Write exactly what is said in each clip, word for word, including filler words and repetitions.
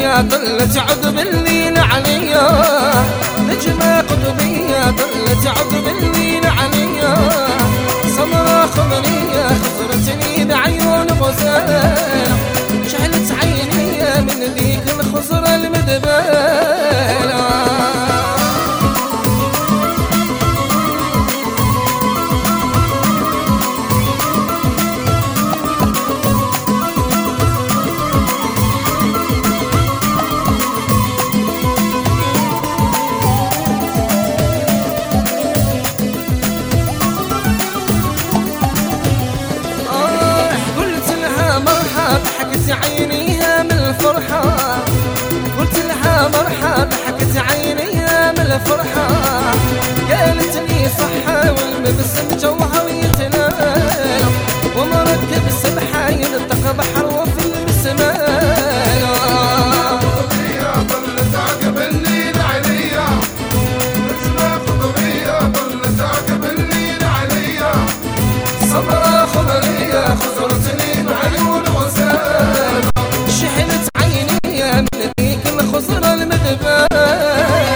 قطبية طلت عقب الليل عليا، نجمة قطبية طلت عقب الليل عليا، سمرة خضرية خضرتني بعيون غزال، شعلت عيني من ذيك الخضرة المدبالة. ضحكت عينيها من الفرحة، قلت لها مرحبا ضحكت عينيها من الفرحة، قالت لي صحة والمبسم جوها يتنال، ومركب السبحة ينطق بحر وفي السماء. قطبية ظلت عقب الليل عليا، نجمة قطبية ظلت عقب الليل عليا، سمرة خضرية خضرتني بعيون غزال، شحنت عيني من ذيك الخضرة المدبالة.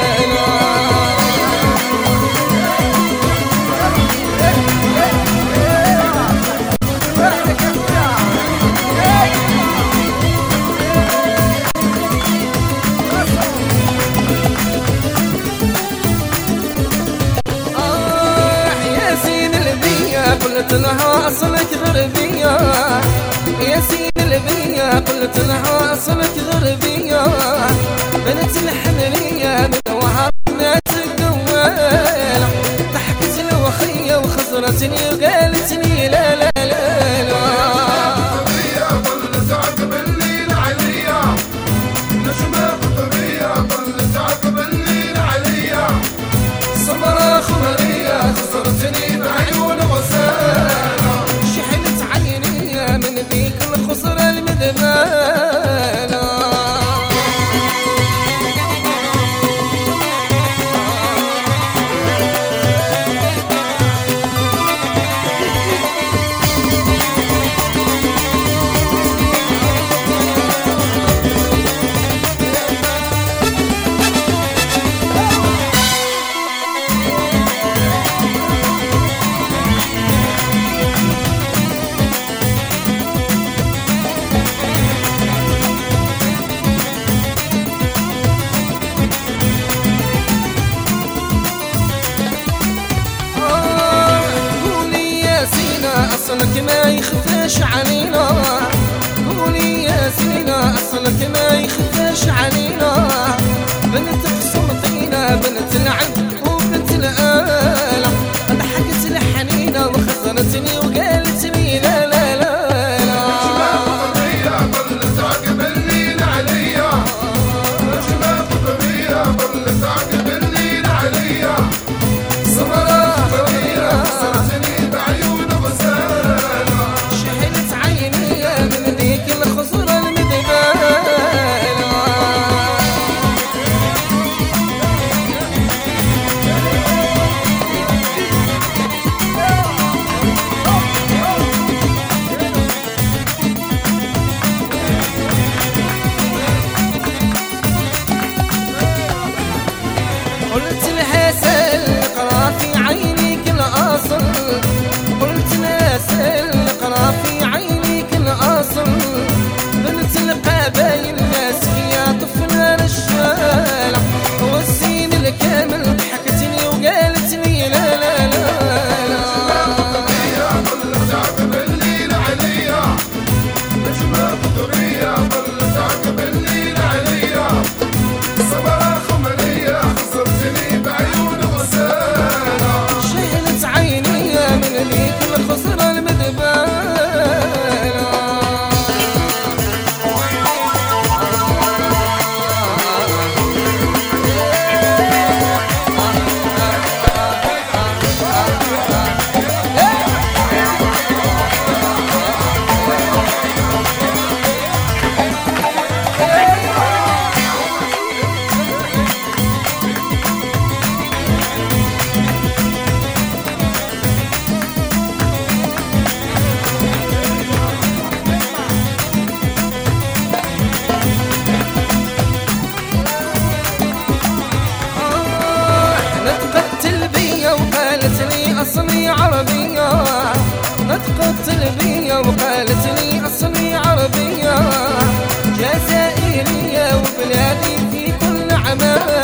قلت لها أصلك غربية يا سيد البية، قلت لها أصلك غربية، بنت الحمرية من وهرنا الدوال، ضحكت الوخية وخزرتني وقالت لي لا لا لا لا. قطبية ظلت عقب الليل عليا، نجمة قطبية ظلت عقب الليل عليا، سمرة خضرية خزرتني بعيون غزال، شحنت عيني من ذيك الخضرة المدبالة. أصلك ما يخفاش علينا، قولي يا سينا أصلك ما يخفاش علينا، بنت قسمطينا بنت العب وبنت الآلة، ضحكت الحنينة وخزرتني وقالت لي لا لا لا لا. قطبية ظلت عقب الليل عليا، نجمة قطبية ظلت عقب الليل عليا، سمرة خضرية خزرتني بعيون غزال، شحنت عيني من ذيك الخضرة المدبالة. تلبية وقالت لي أصلي عربية جزائرية وبلادي في كل عمل